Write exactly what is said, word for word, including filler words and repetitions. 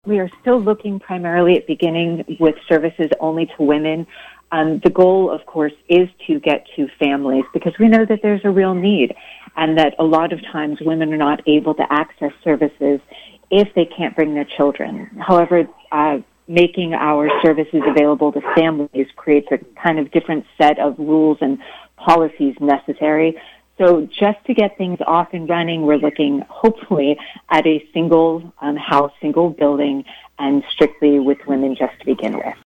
we are still looking primarily at beginning with services only to women. Um, the goal, of course, is to get to families because we know that there's a real need and that a lot of times women are not able to access services if they can't bring their children. However, uh, making our services available to families creates a kind of different set of rules and policies necessary. So just to get things off and running, we're looking hopefully at a single um, house, single building, and strictly with women just to begin with.